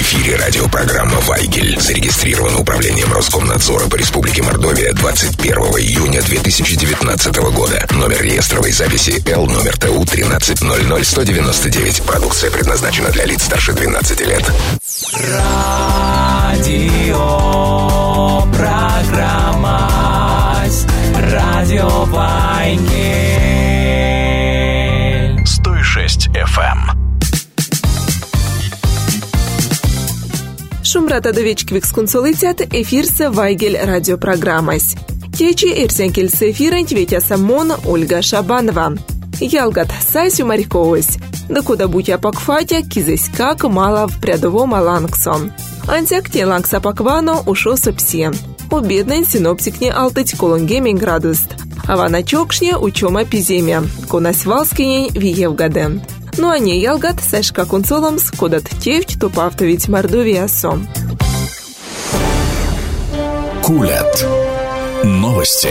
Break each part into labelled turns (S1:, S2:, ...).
S1: эфире радиопрограмма «Вайгель». Зарегистрирована Управлением Роскомнадзора по Республике Мордовия 21 июня 2019 года. Номер реестровой записи Л номер ТУ 1300199. Продукция предназначена для лиц старше 12 лет.
S2: Радиопрограмма Радио Вайгель 106 FM.
S3: Шумрата довечквикс консолицят эфирса Вайгель радиопрограммась. Течи эрсенкельс эфирен тветя самон Ольга Шабанова. Ялгат сайсю моряковось. Да куда будь апакфатя кизесь как мало в прядово маланксон. Антяк те лангса паквано ушо сопсе. Обеднен синоптикне алтыть колонгеме градуст. Авана чокшне учома пиземя. Конась валскинень виевгаден. Ну а не ялгат сашка консолом скодат тевть топавтовить Мордовиасо.
S2: Кулят. Новости.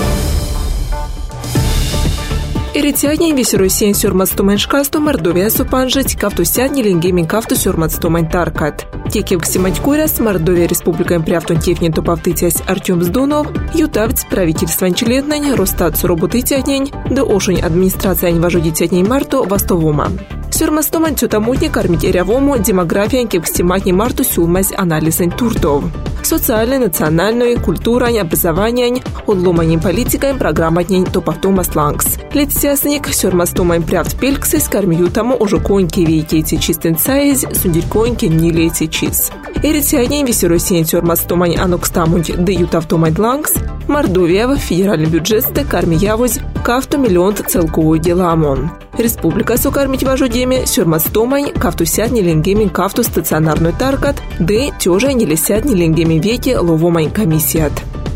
S3: Иритянин весерусен сюрматстуменшкасту Мордовиасу панжить кавтусядни лингемин кавту сюрматстумен таркат. Текев ксиматькуряс Мордовия республикаем прявтун тефнин топавтытясь Артем Сдунов, ютавц правительстван членнень Росстат суроботытянин, да ошунь администрациян вожудитянин Марту Востовума. Сюрматстумен тютамутни кормить эрявому демографиян кевкстиматни Марту сюлмась анализен туртов. Социальной, национальной, культурой, образованием, удломанем политикой, программатней топавтумас лангс. Летсясник сюрматстумен прявт пельксис кармиютаму уже коньки вейкети чистен сайз, сундирконьки не лети чиз. Иритянин весерусен сюрматстумен анокстамунь да ютавтумен лангс, Мордовия в федеральный бюджет кармиявоз кавту миллион целковую деламон. Республика сокармить вожудеме сюрматстумен кавтусядни лингемин кавту стационарную таркат, да тёжа не лесядни лингемин веки ловомань комиссият.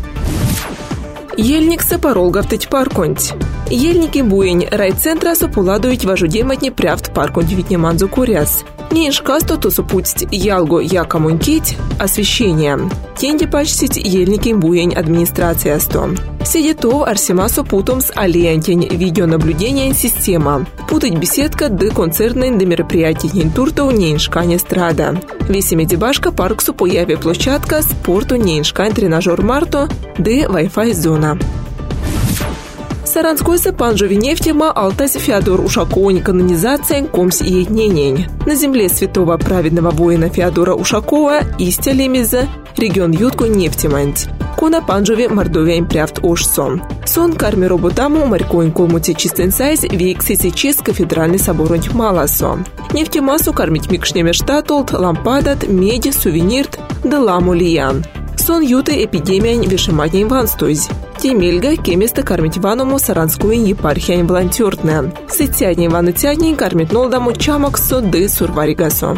S3: Ельник сапоролгавтыть парконть. Ельники буень райцентра сопуладують вожудематни прявт парконть витнеманзу куряс. Не иншкасто то сопутить ялго якомунькить освещение. Тенди пачтить ельники буень администрация сто. Сидетов арсимасо путом с алиентень видеонаблюдения система. Путать беседка да концертной да мероприятий туртов не иншкане страда. Весими дебашка парксу появе площадка спорту не иншкань тренажер марто да Wi-Fi зона. Саранской сапанжови нефтема алтась Феодор Ушакову канонизация комс и етненень. На земле святого праведного воина Феодора Ушакова истялемиза регион Ютку нефтеманть. Кона панжови Мордовия прявт ошсон. Сон карми роботаму морькоин колмути чистен сайз вейксиси чист кафедральный соборонь маласо. Нефтемасу кармить микшнеме штатулт, лампадат, меди, сувенирт, да ламу лиян. Сон юты эпидемиянь вешематнень ванстойз. Темельга кеместа кармить ваному саранскую епархиянь волонтёртная. Сытяднень ванутяднень кармить нолдаму чамаксо ды сурваригасо.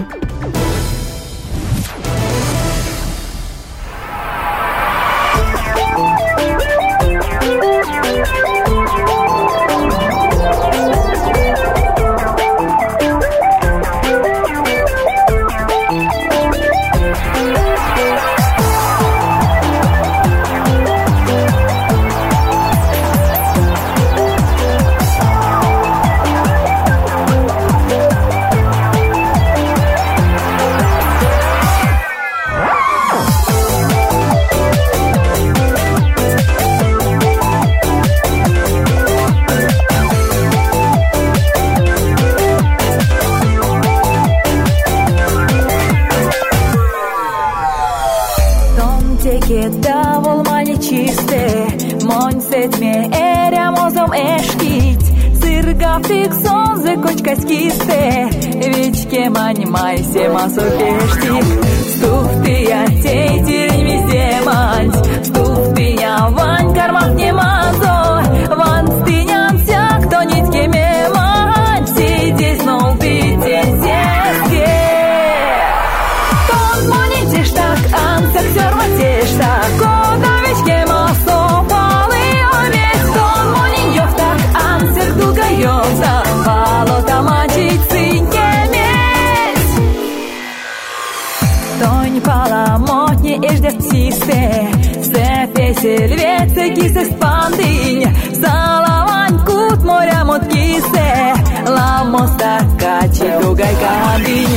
S4: Сельвеце кисе спандынь, салавань кут моря мот кисе, ламоста качи дугай кабинь.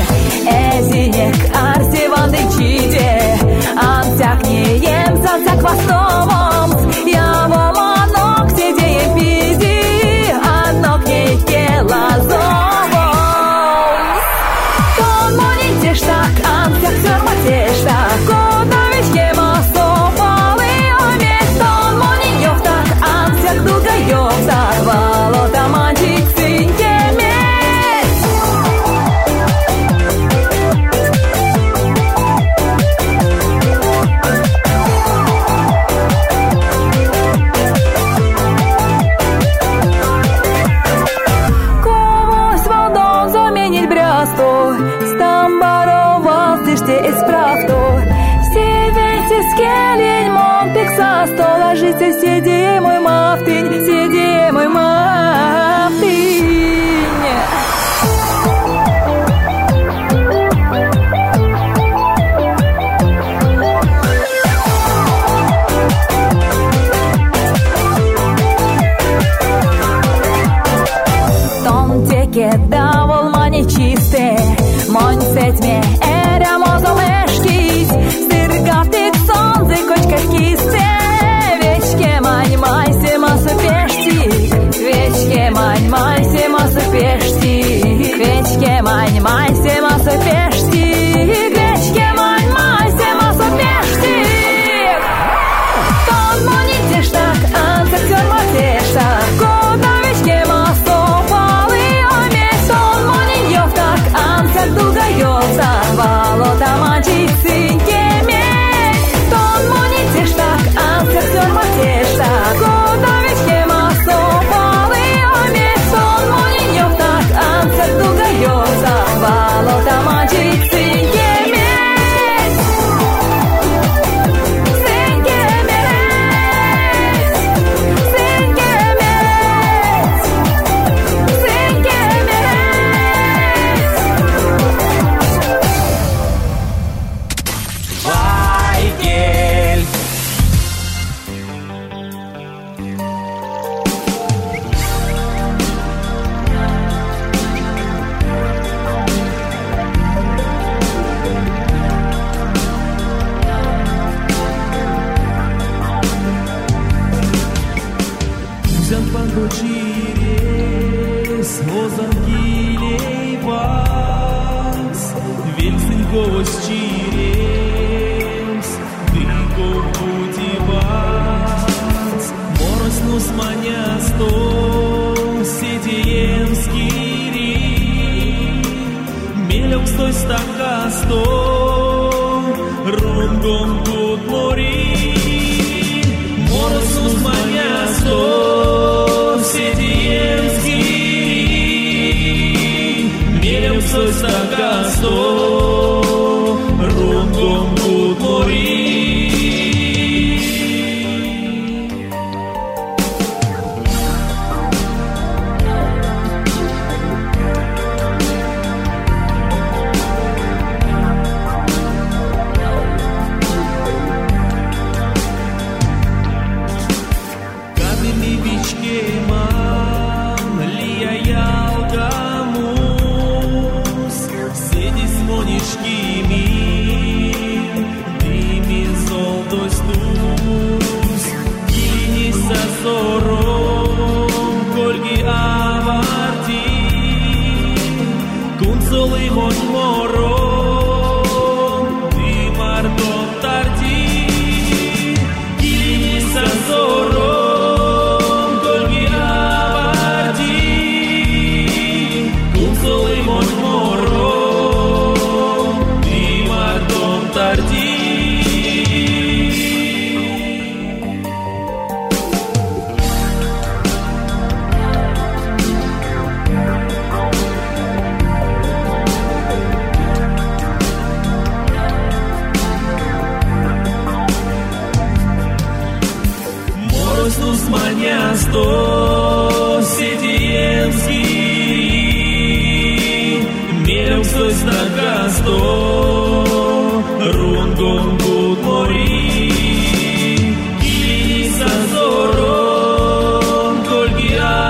S4: Eziniek arsivandy cidzie Antiakniem zantiak vasnovoms Ja volanok siedzie pidi Anok nie kela zovoms Ton moni teštak Antiak sörma teštak Kodavich kema sopali omet Ton moni joftak Antiak duga joftak Valota mančik sinke Сиди, мой мафтинь, сиди, мой мафтинь. Том теке давол мани чисте, монь сетме эра мозолешкить, сыргатик сонзы кочка кисте. Мань масу пештик, вечке мань масу пештик, вечке мань масу пештик, вечке мань масу пештик. Тон мони тештак, анцак сёрма тештак, кода вечке масу палы омет, тон мони ёвтак, анцак дуга ёвтак, валота манчик синке мет, тон мони тештак, анцак сёрма тештак.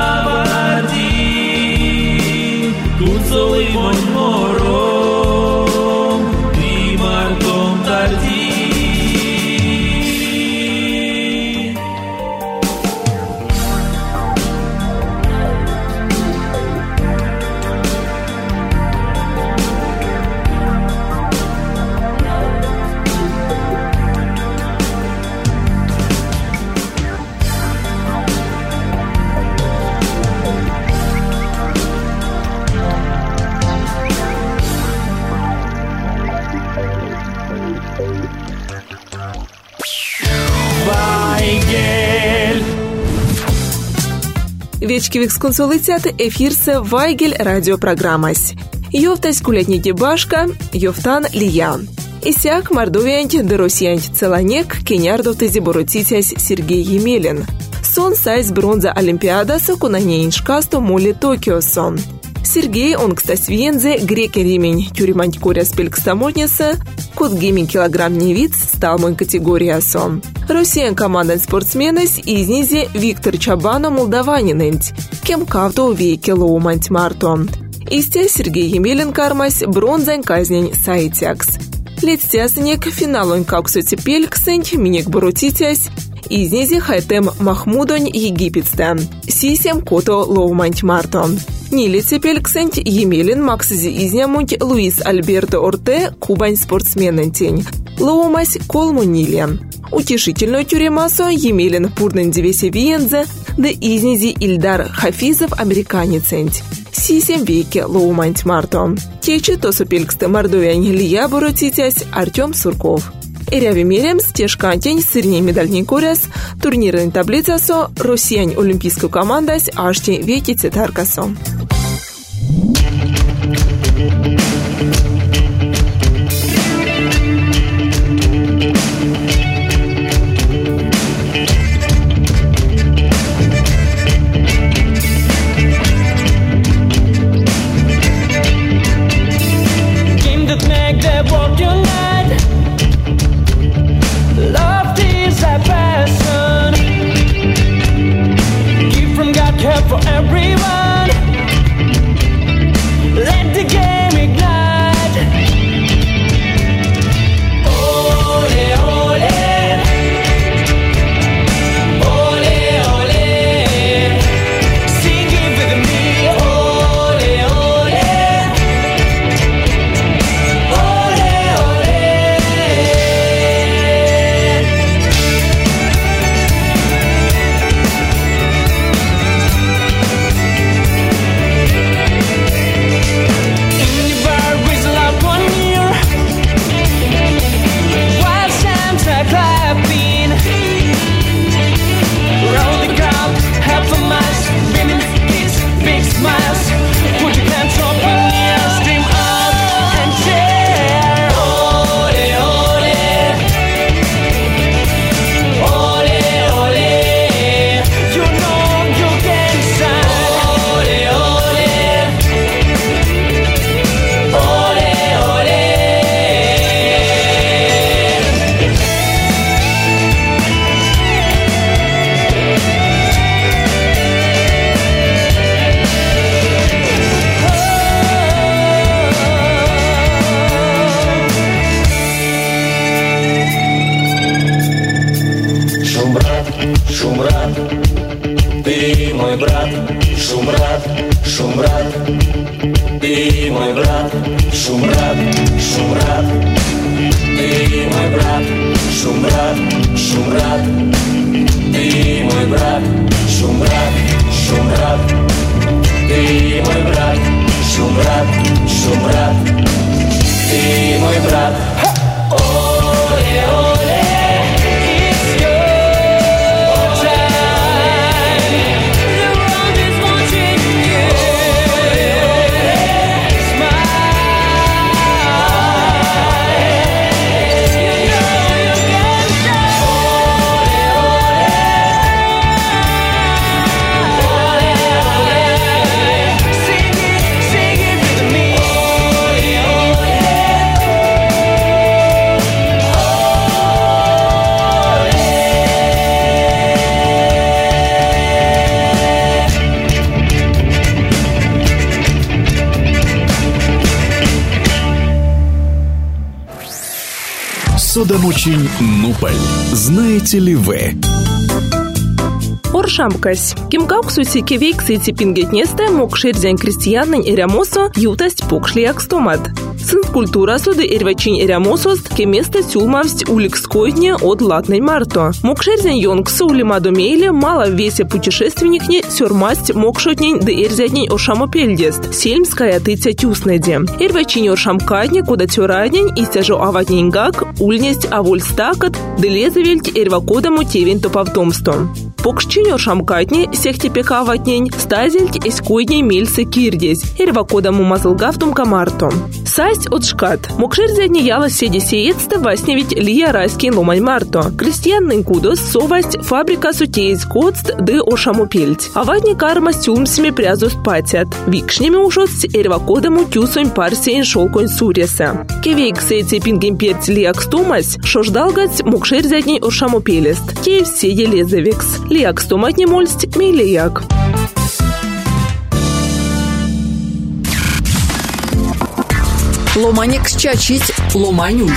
S5: Soy mon moro
S3: Течкивик сконсолицят эфирсе Вайгель радиопрограммась. Йовтась кулятники башка, йовтан лия. Исяк мордовиянть да россиянть целанек кенярдовтези боротитясь Сергей Емелин. Сон сайз бронза олимпиадаса кунанеиншкасто моли Токио сон. Сергей он кстасвиензе греки ремень тюреманть коряс пелькстамотнеса, код гейминг килограмм невиц стал мой категория сон. Россиян команда спортсменес изнизе Виктор Чабано молдаванинент, кем кавто веки лоуманть марто. Истя Сергей Емелин кармась бронзань казнень сайтякс. Летстясник финалон каксоти пельксенть миник боротитясь, изнизе хайтем Махмудонь египетстен, сисем кото лоуманть марто. Нилице пельксенть Емелин максизи изнямунть Луис Альберто Орте кубань спортсменентень. Лоумась колму ниле. Утешительную тюремасо Емелин пурнен девесе виензе, да изнизи Ильдар Хафизов американеценть. Сисем веке лоуманть марто. Тече тосу пельксте мордовянь лия боротитясь Артем Сурков. Эряви мерем стежкантень сырней медальный коряс, турнирный таблицасо, россиян олимпийскую командась ашти веки цитаркасо.
S5: For everyone, let the game ignite. Ole, ole, ole, ole, sing it with me. Ole, ole, ole, ole. Шумрат, ты мой брат, Шумрат, Шумрат, ты мой брат, Шумрат, Шумрат, ты мой брат, Шумрат, Шумрат, ты мой брат, Шумрат, Шумрат, ты мой брат, Шумрат, Шумрат, ты мой брат. Оле, оле.
S2: Судомучень Нуполь. Знаете ли вы?
S3: Оршамкась. Кимкауксуси кевейксы типингетнесте мокшерзян крестьянын эрямосо ютасть покшлияк стомат. Сын культура суды эрвачин эрямосост кеместе сюлмавсть уликскойдне от латной марто. Мокшерзян йонгсо улимадомейле мало весе путешественникне сюрмасть мокшотнень да эрзятнень оршамопельдест. Сельмская тыця тюснеде. Эрвачин оршамкадне кода тюраднень истяжо аватненгак ульнесть авольстакат да лезавельть эрвакодаму тевень топавтомсто. Покшчинь оршамкатни сехтепека ватнень стазельть эскуйдней мильсы кирдезь. Ирвакодаму мазылгавтум камартом. Састь от шкат. Мокшерзядни яла седи сеецта васневить лия райский ломань марто. Крестьянный кудос совасть фабрика сутеец коцт ды ошамупельть. А ватни карма стюмсми прязост патят. Викшнеми ушост ирвакодаму тюсонь парсиен шолконь суреса. Кевейк сейцей пингем перц лиак стумась, шождалгать мокшерзядни ошамупелест. Те все елезевикс. Лиак стумать не мольсть, милияк.
S6: Ломанек счачить, ломанють.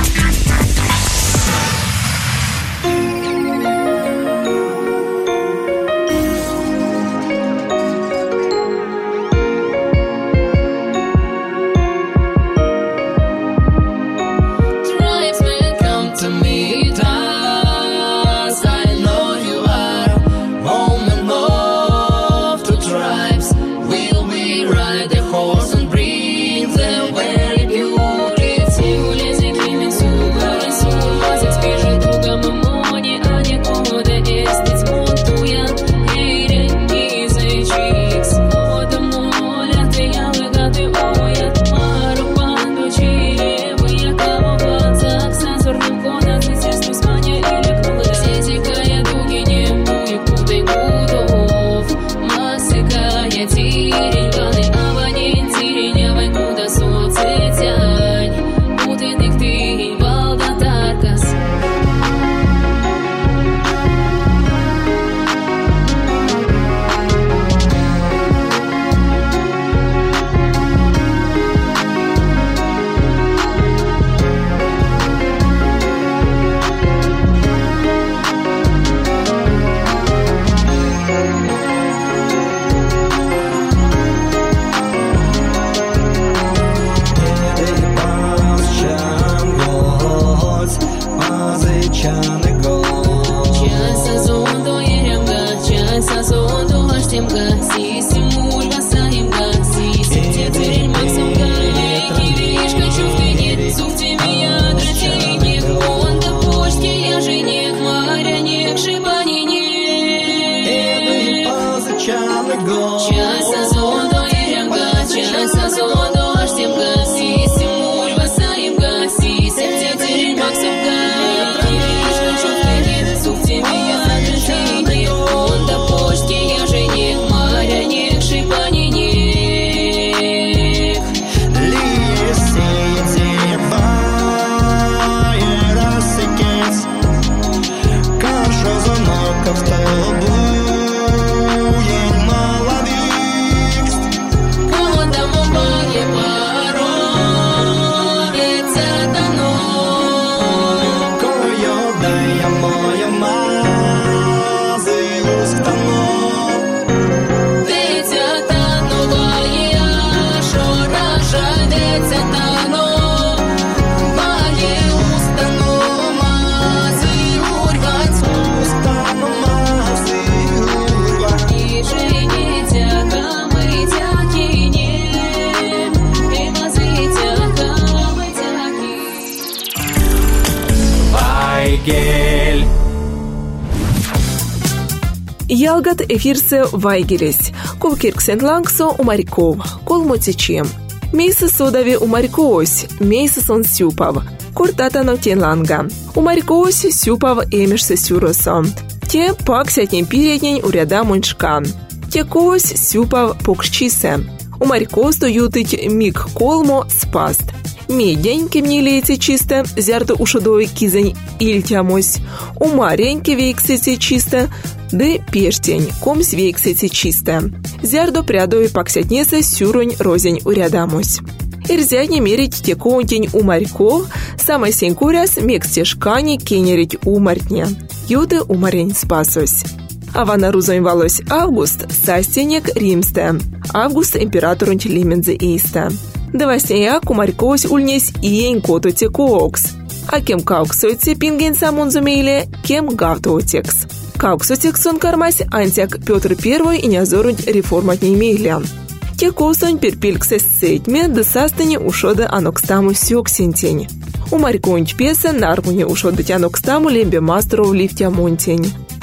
S3: Ялгат эфирсе вайгелес. Кол кирксен лангсо умарьков. Кол мотичем. Мейсы содави умарькоось. Мейсы сон сюпав. Куртата нотен ланга. Умарькоось сюпав эмишсе сюросо. Те пак сятнен пиретнен уряда муншкан. Те коось сюпав покшчисе. Умарькосто ютыть миг колмо спаст. Медень кемнилеете чисто, зярто ушодой кизень ильтямось. Умареньке вейксете чисто, да пештень, комсь вейксете чисто. Зярдо прядой паксятнесе сюронь розень урядамось. Ирзядне мерить теконтень умарько, самой сенькуряс мексте шкани кенерить умартня. Юды умарень спасось. Авана рузонь валось август, састенек римсте. Август императорунь лимензе исте. Давасняя кумарькось ульнесь иень кото текоокс. А кем кауксойце пинген самон зумейле, кем гавтоотекс. Кауксотексон кармась антяк Петр I и нязорунь реформат не имейля. Текосонь перпильксе сетьме, да састане ушода анокстаму сёксентень. Умарьконь песа нармуне ушода тянокстаму лембе мастеров лифтя монтень.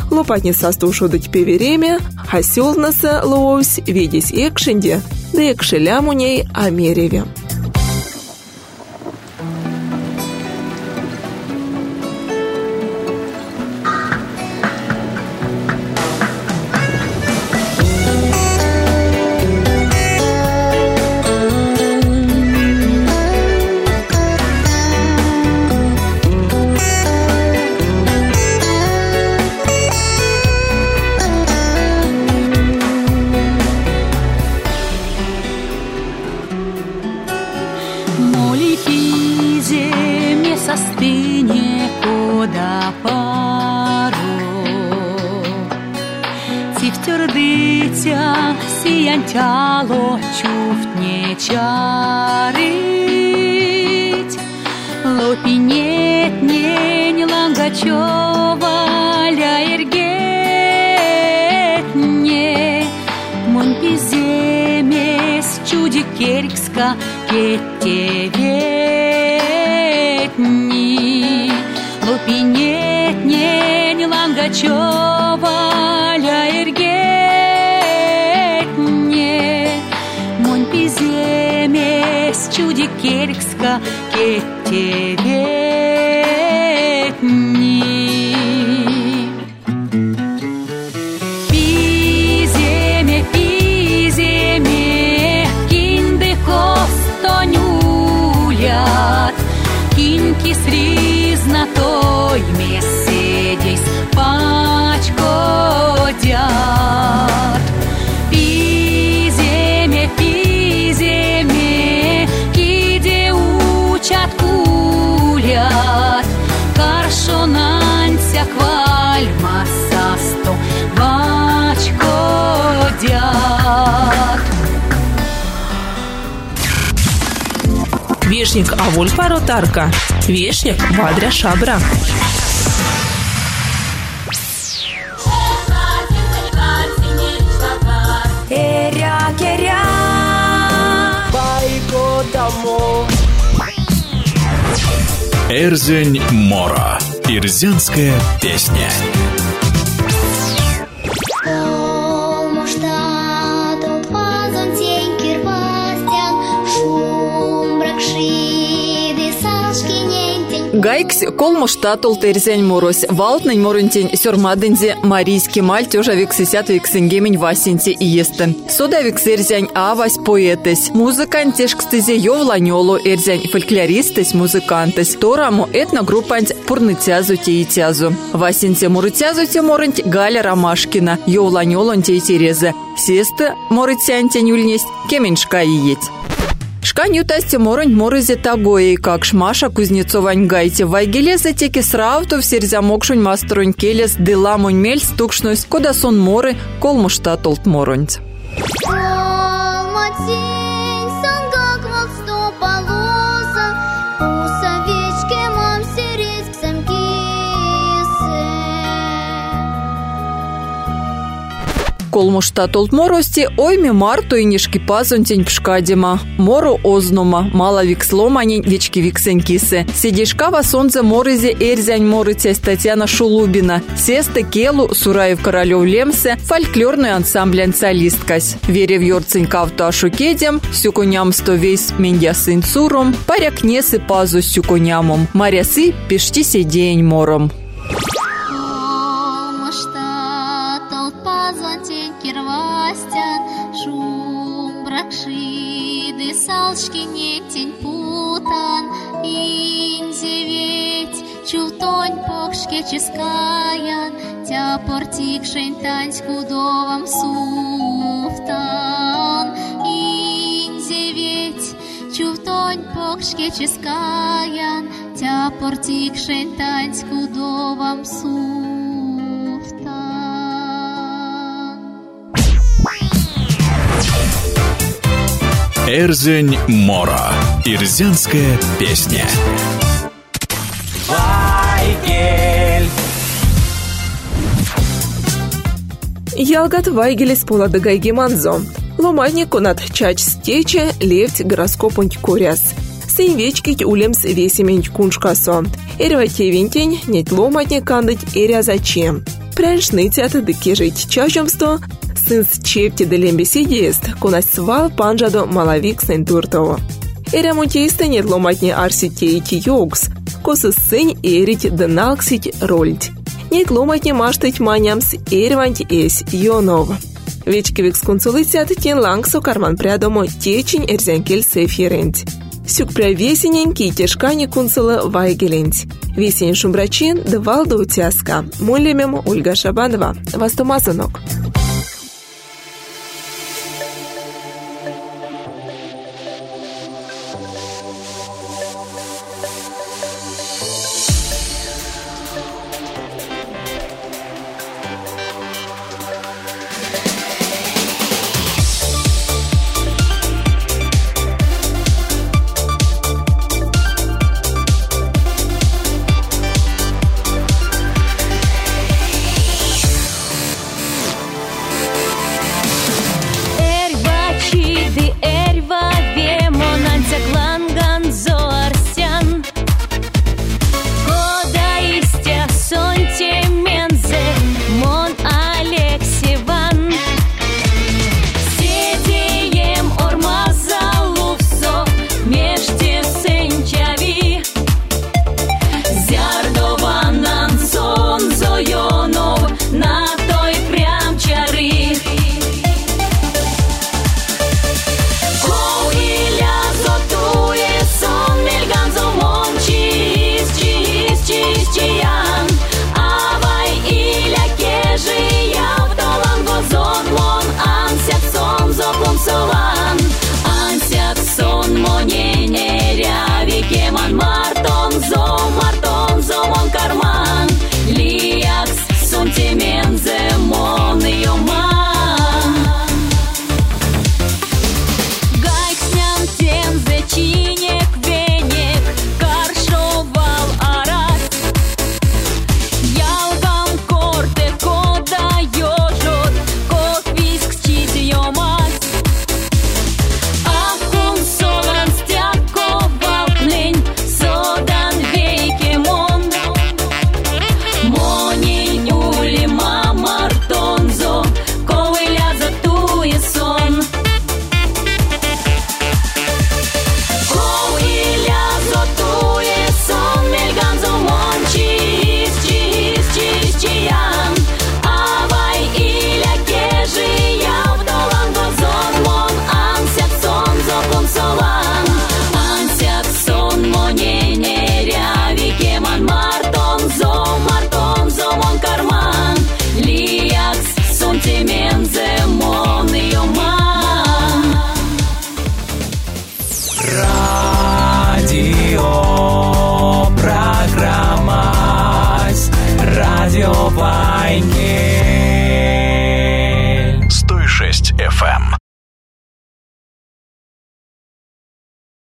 S3: Лопатни састушудуть певереме, хаселнаса лоусь, видись экшенде, да экшелямуней амереве.
S7: Стыне кода пару Тифтер дитя сиянтяло чуфтне чарить Лопинет нень лангачева ля эргетне Мон пиземес чудик керкска кетеве Лопинет нень лангачева ля эргетне Монь пиземес чудик керкска кетеветни Пиземе кинде костонюлят Кинки сризна той меседейс пачкодят Пиземе, киде учат кулят Каршонанся квальма састо пачкодят
S3: Вешник аволь паротарка, вешник вадря шабра.
S4: Керя,
S5: Байко домой.
S2: Эрзень Мора. Ирзянская песня.
S6: Гайкс колмуштатул терзень морось. Валтнень морунтень сёрмадынзе марийский маль тёжа виксисят виксенгемень васинте и естен. Сода виксерзень авась поэтес. Музыкантешкстезе ёвланёлу эрзень фольклористес музыкантес. Тораму этногруппанть пурнытязу теитязу. Васинте мурытязу морунть Галя Ромашкина. Ёвланёлун теитерезе. Сесты морытянтень юльнесть кеменьшка и еть. Шканью тасте моронь морызе тагоей, как шмаша кузнецовань гайте. Вайгелезе теки сравту в серзямокшунь маструнь келес деламунь мель стукшнусь, кода сон моры колмуштатулт моронь. Колмуштатулт морости ойми марту и нишки пазунтень пшкадима. Мору ознума, мала виксломанень вечки виксенькисе. Сидишкава сонзе морызе эрзянь морыцясь Татьяна Шулубина. Сесте келу Сураев Королев Лемсе фольклорный ансамблянь солисткась. Верев йорцень кавту ашукедем, сюкуням сто вейс мендясын цуром, парякнесы пазу сюкунямом, марясы пешти седень мором.
S8: Салшкине тень путан, инзеветь, чултонь покшке чискаян, тя портик шентань с кудовом суфтан. Инзеветь, чултонь покшке чискаян, тя портик шентань с кудовом суфтан.
S2: Эрзень Мора. Ирзянская песня.
S5: Вайгель.
S3: Ялгат Вайгелес полады гайгеманзо. Ломайник конат чач стече левть гороскопунь коряс. Сейвечкить улемс весемень куншкасо. Эрвайте винтень нет ломайник кандыть эря зачем. Пряншницята дикежить чажомсто, сын с чепти делембесидиест, конась свал панжадо малавик сентуртово. Ремонтиста нет ломатни арситейти йогс, косы сын эрить дналксить рольдь. Нет ломатни маштыть манямс эрванть эс йонова. Вечкевик сконсулицят тен лангсо карман прядомо течень эрзянкель сеферент. Сюк пря весененький тяжкани кунсула вайгелент. Весень шумбрачин давал до утяска. Молемем Ольга Шабанова. Вастомазанок.
S5: Радио Вайнгель.